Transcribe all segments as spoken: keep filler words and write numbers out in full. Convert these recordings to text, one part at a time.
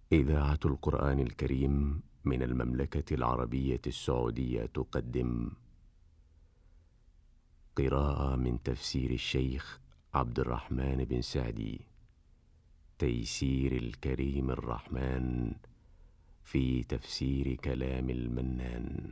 إذاعة القرآن الكريم من المملكة العربية السعودية تقدم قراءة من تفسير الشيخ عبد الرحمن بن سعدي، تيسير الكريم الرحمن في تفسير كلام المنان.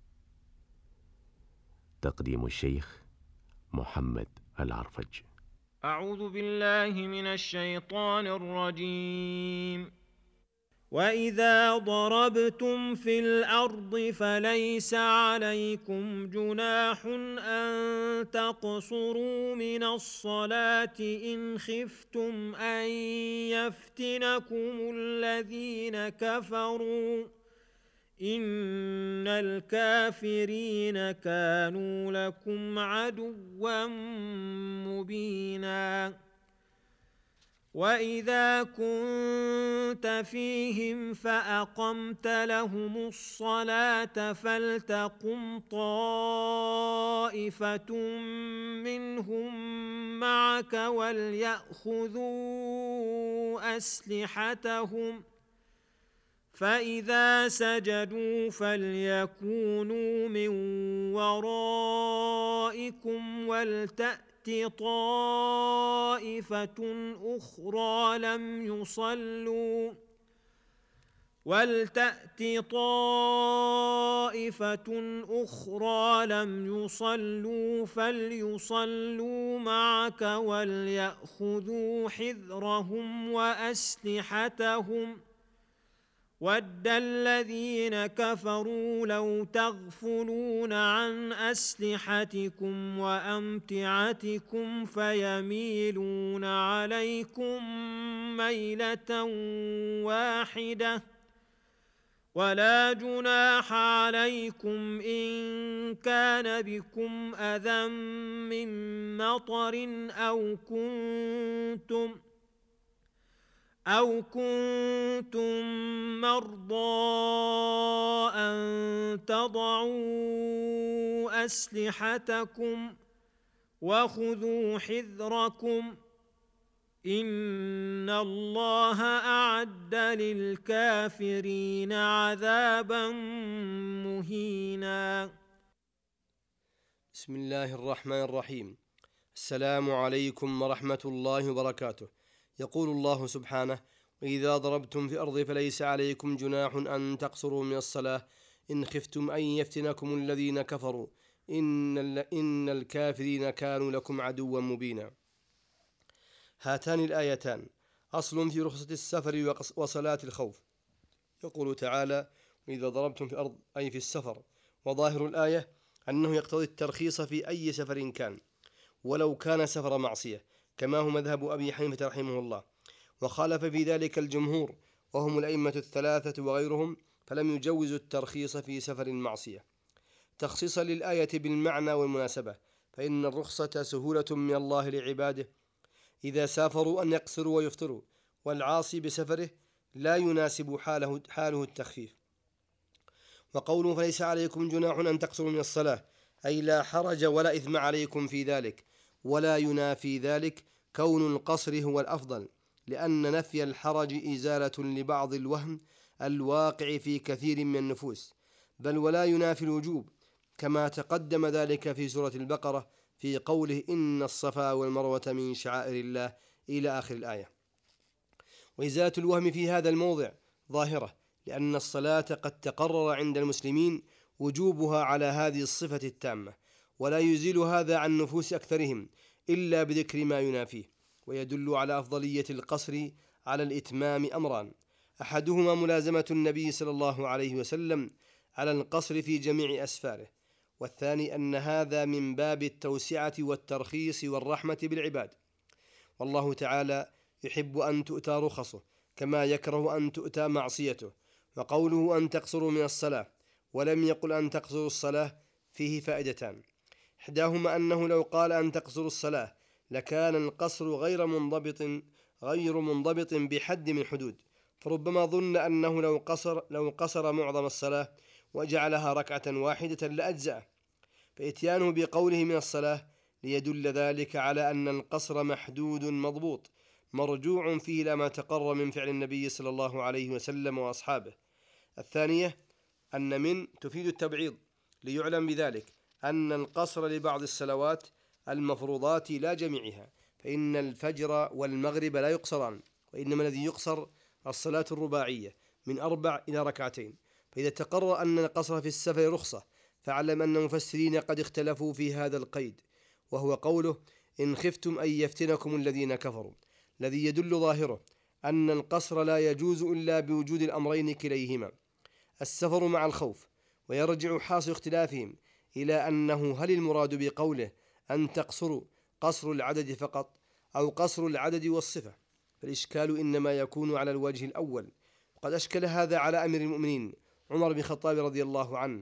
تقديم الشيخ محمد العرفج. أعوذ بالله من الشيطان الرجيم. وإذا ضربتم في الأرض فليس عليكم جناح أن تقصروا من الصلاة إن خفتم أن يفتنكم الذين كفروا إن الكافرين كانوا لكم عدوا مبينا. وإذا كنت فيهم فأقمت لهم الصلاة فلتقم طائفة منهم معك وليأخذوا أسلحتهم، فإذا سجدوا فليكونوا من ورائكم ولتأت طائفة أخرى لم يصلوا ولتأت طائفة أخرى لم يصلوا فليصلوا معك وليأخذوا حذرهم وأسلحتهم. ود الذين كفروا لو تغفلون عن أسلحتكم وأمتعتكم فيميلون عليكم ميلة واحدة، ولا جناح عليكم إن كان بكم أذى من مطر أو كنتم أو كنتم مرضى أن تضعوا أسلحتكم وخذوا حذركم إن الله أعد للكافرين عذابا مهينا. بسم الله الرحمن الرحيم. السلام عليكم ورحمة الله وبركاته. يقول الله سبحانه: وإذا ضربتم في الأرض فليس عليكم جناح أن تقصروا من الصلاة إن خفتم أن يفتنكم الذين كفروا إن, إن الكافرين كانوا لكم عدوا مبينا. هاتان الآيتان أصل في رخصة السفر وصلاة الخوف. يقول تعالى: وإذا ضربتم في الأرض أي في السفر، وظاهر الآية أنه يقتضي الترخيص في أي سفر كان ولو كان سفر معصية، كما هو مذهب أبي حنيفة رحمه الله، وخالف في ذلك الجمهور وهم الأئمة الثلاثة وغيرهم، فلم يجوزوا الترخيص في سفر المعصية تخصيصا للآية بالمعنى والمناسبة، فإن الرخصة سهولة من الله لعباده إذا سافروا أن يقصروا ويفطروا، والعاصي بسفره لا يناسب حاله, حاله التخفيف. وقوله فليس عليكم جناح أن تقصروا من الصلاة أي لا حرج ولا إثم عليكم في ذلك، ولا ينافي ذلك كون القصر هو الأفضل، لأن نفي الحرج إزالة لبعض الوهم الواقع في كثير من النفوس، بل ولا ينافي الوجوب، كما تقدم ذلك في سورة البقرة في قوله إن الصفا والمروة من شعائر الله إلى آخر الآية. وإزالة الوهم في هذا الموضع ظاهرة، لأن الصلاة قد تقرر عند المسلمين وجوبها على هذه الصفة التامة، ولا يزيل هذا عن نفوس أكثرهم إلا بذكر ما ينافيه. ويدل على أفضلية القصر على الإتمام أمران: أحدهما ملازمة النبي صلى الله عليه وسلم على القصر في جميع أسفاره، والثاني أن هذا من باب التوسعة والترخيص والرحمة بالعباد، والله تعالى يحب أن تؤتى رخصه كما يكره أن تؤتى معصيته. وقوله أن تقصروا من الصلاة ولم يقل أن تقصروا الصلاة فيه فائدتان: إحداهما أنه لو قال أن تقصروا الصلاة لكان القصر غير منضبط غير منضبط بحد من حدود، فربما ظن أنه لو قصر, لو قصر معظم الصلاة وجعلها ركعة واحدة لأجزأه، فإتيانه بقوله من الصلاة ليدل ذلك على أن القصر محدود مضبوط مرجوع فيه إلى ما تقرر من فعل النبي صلى الله عليه وسلم وأصحابه. الثانية أن من تفيد التبعيض، ليعلم بذلك أن القصر لبعض الصلوات المفروضات لا جميعها، فإن الفجر والمغرب لا يقصران، وإنما الذي يقصر الصلاة الرباعية من أربع إلى ركعتين. فإذا تقرر أن القصر في السفر رخصة، فاعلم أن المفسرين قد اختلفوا في هذا القيد، وهو قوله إن خفتم أن يفتنكم الذين كفروا، الذي يدل ظاهره أن القصر لا يجوز إلا بوجود الأمرين كليهما، السفر مع الخوف. ويرجع حاصل اختلافهم إلى أنه هل المراد بقوله أن تقصروا قصر العدد فقط أو قصر العدد والصفة؟ فالإشكال إنما يكون على الوجه الأول، وقد أشكل هذا على أمير المؤمنين عمر بن الخطاب رضي الله عنه،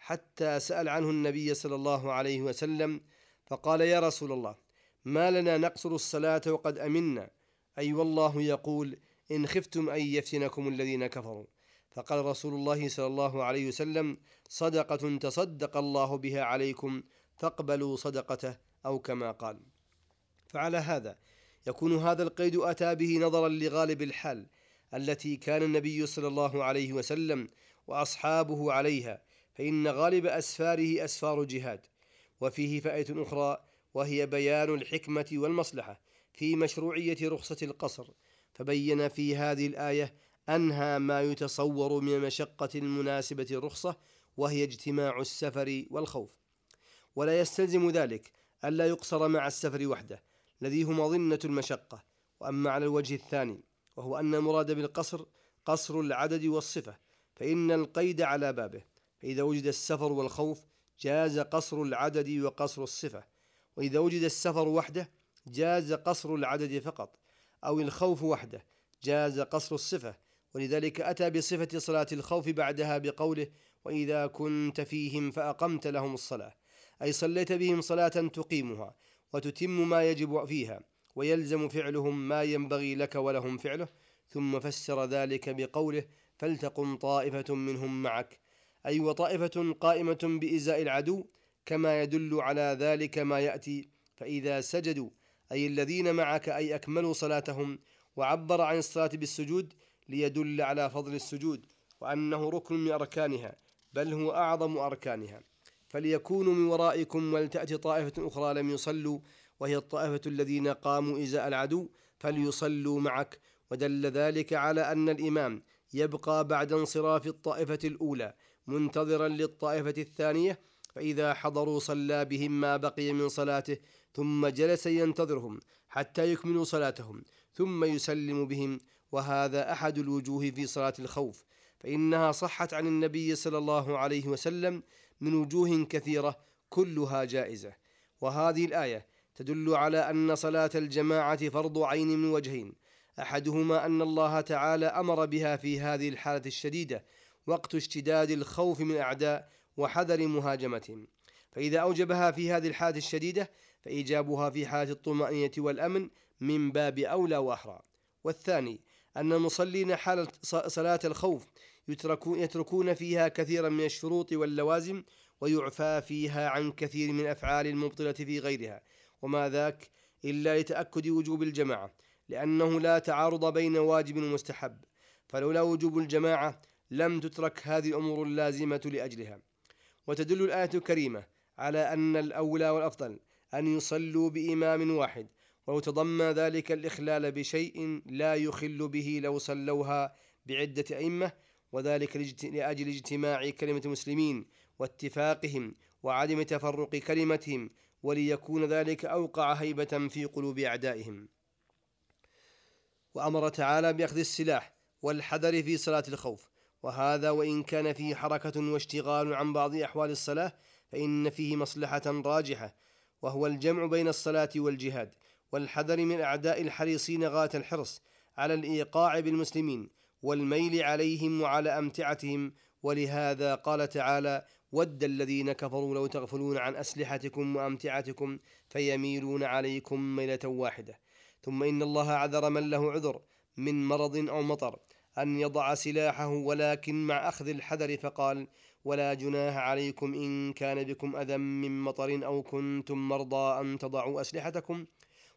حتى سأل عنه النبي صلى الله عليه وسلم فقال يا رسول الله ما لنا نقصر الصلاة وقد أمنا، أي والله يقول إن خفتم أن يفتنكم الذين كفروا. فقال رسول الله صلى الله عليه وسلم صدقة تصدق الله بها عليكم فاقبلوا صدقته، أو كما قال. فعلى هذا يكون هذا القيد أتى به نظرا لغالب الحال التي كان النبي صلى الله عليه وسلم وأصحابه عليها، فإن غالب أسفاره أسفار جهاد. وفيه فائدة أخرى، وهي بيان الحكمة والمصلحة في مشروعية رخصة القصر، فبين في هذه الآية أنهى ما يتصور من مشقة المناسبة الرخصة، وهي اجتماع السفر والخوف. ولا يستلزم ذلك ألا يقصر مع السفر وحده الذي هو مظنة المشقة. وأما على الوجه الثاني، وهو أن المراد بالقصر قصر العدد والصفة، فإن القيد على بابه، فإذا وجد السفر والخوف جاز قصر العدد وقصر الصفة، وإذا وجد السفر وحده جاز قصر العدد فقط، أو الخوف وحده جاز قصر الصفة. ولذلك أتى بصفة صلاة الخوف بعدها بقوله وإذا كنت فيهم فأقمت لهم الصلاة، أي صليت بهم صلاة تقيمها وتتم ما يجب فيها، ويلزم فعلهم ما ينبغي لك ولهم فعله. ثم فسر ذلك بقوله فلتقم طائفة منهم معك، أي وطائفة قائمة بإزاء العدو، كما يدل على ذلك ما يأتي فإذا سجدوا، أي الذين معك، أي أكملوا صلاتهم. وعبر عن الصلاة بالسجود ليدل على فضل السجود وأنه ركن من أركانها، بل هو أعظم أركانها. فليكونوا من ورائكم ولتأتي طائفة أخرى لم يصلوا، وهي الطائفة الذين قاموا إزاء العدو، فليصلوا معك. ودل ذلك على أن الإمام يبقى بعد انصراف الطائفة الأولى منتظرا للطائفة الثانية، فإذا حضروا صلى بهم ما بقي من صلاته، ثم جلس ينتظرهم حتى يكملوا صلاتهم ثم يسلم بهم. وهذا أحد الوجوه في صلاة الخوف، فإنها صحت عن النبي صلى الله عليه وسلم من وجوه كثيرة كلها جائزة. وهذه الآية تدل على أن صلاة الجماعة فرض عين من وجهين، أحدهما أن الله تعالى أمر بها في هذه الحالة الشديدة وقت اشتداد الخوف من الأعداء وحذر مهاجمتهم، فإذا أوجبها في هذه الحالة الشديدة فإيجابها في حالة الطمأنينة والأمن من باب أولى وأحرى. والثاني أن المصلين حالة صلاة الخوف يتركون فيها كثيرا من الشروط واللوازم، ويعفى فيها عن كثير من أفعال المبطلة في غيرها، وما ذاك إلا لتأكد وجوب الجماعة، لأنه لا تعارض بين واجب ومستحب، فلولا وجوب الجماعة لم تترك هذه الأمور اللازمة لأجلها. وتدل الآية الكريمة على أن الأولى والأفضل أن يصلوا بإمام واحد، ويتضمن ذلك الإخلال بشيء لا يخل به لو صلوها بعدة أئمة، وذلك لأجل اجتماع كلمة المسلمين واتفاقهم وعدم تفرق كلمتهم، وليكون ذلك أوقع هيبة في قلوب أعدائهم. وأمر تعالى بأخذ السلاح والحذر في صلاة الخوف، وهذا وإن كان فيه حركة واشتغال عن بعض أحوال الصلاة فإن فيه مصلحة راجحة، وهو الجمع بين الصلاة والجهاد والحذر من أعداء الحريصين غاية الحرص على الإيقاع بالمسلمين والميل عليهم وعلى أمتعتهم. ولهذا قال تعالى ود الذين كفروا لو تغفلون عن أسلحتكم وأمتعتكم فيميلون عليكم ميلة واحدة. ثم إن الله عذر من له عذر من مرض أو مطر أن يضع سلاحه، ولكن مع أخذ الحذر، فقال ولا جناح عليكم إن كان بكم أذى من مطر أو كنتم مرضى أن تضعوا أسلحتكم.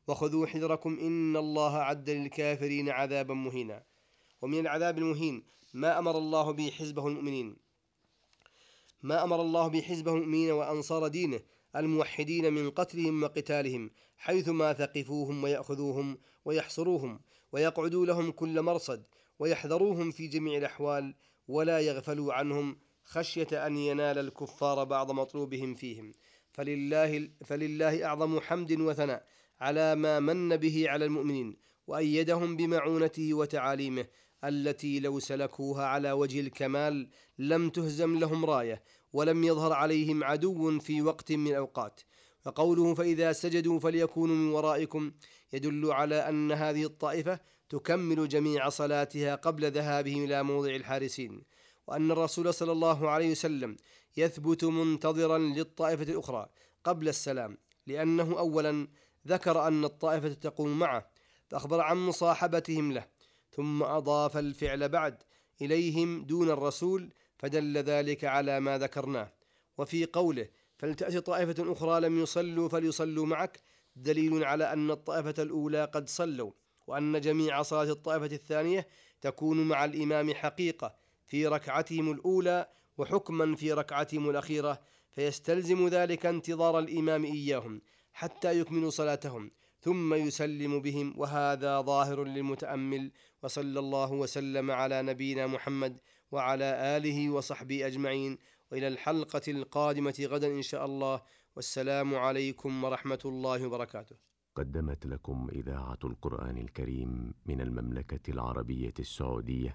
وخذوا حذركم إن الله أعد للكافرين عذابا مهينا. ومن العذاب المهين ما أمر الله به حزبه المؤمنين ما أمر الله به حزبه المؤمنين وأنصار دينه الموحدين من قتلهم وقتالهم حيثما ثقفوهم ويأخذوهم ويحصروهم ويقعدوا لهم كل مرصد ويحذروهم في جميع الأحوال ولا يغفلوا عنهم خشية أن ينال الكفار بعض مطلوبهم فيهم. فلله, فلله أعظم حمد وثناء على ما من به على المؤمنين وأيدهم بمعونته وتعاليمه التي لو سلكوها على وجه الكمال لم تهزم لهم راية ولم يظهر عليهم عدو في وقت من الأوقات. وقوله فإذا سجدوا فليكونوا من ورائكم يدل على أن هذه الطائفة تكمل جميع صلاتها قبل ذهابهم إلى موضع الحارسين، وأن الرسول صلى الله عليه وسلم يثبت منتظرا للطائفة الأخرى قبل السلام، لأنه أولا ذكر أن الطائفة تقوم معه فأخبر عن مصاحبتهم له، ثم أضاف الفعل بعد إليهم دون الرسول فدل ذلك على ما ذكرناه. وفي قوله فلتأتي طائفة أخرى لم يصلوا فليصلوا معك دليل على أن الطائفة الأولى قد صلوا، وأن جميع صلاة الطائفة الثانية تكون مع الإمام حقيقة في ركعتهم الأولى وحكما في ركعتهم الأخيرة، فيستلزم ذلك انتظار الإمام إياهم حتى يكملوا صلاتهم ثم يسلم بهم، وهذا ظاهر للمتأمل. وصلى الله وسلم على نبينا محمد وعلى آله وصحبه أجمعين، وإلى الحلقة القادمة غدا إن شاء الله، والسلام عليكم ورحمة الله وبركاته. قدمت لكم إذاعة القرآن الكريم من المملكة العربية السعودية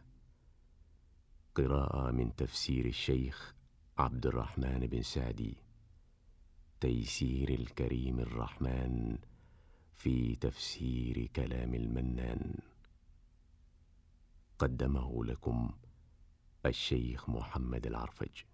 قراءة من تفسير الشيخ عبد الرحمن بن سعدي، تيسير الكريم الرحمن في تفسير كلام المنان. قدمه لكم الشيخ محمد العرفج.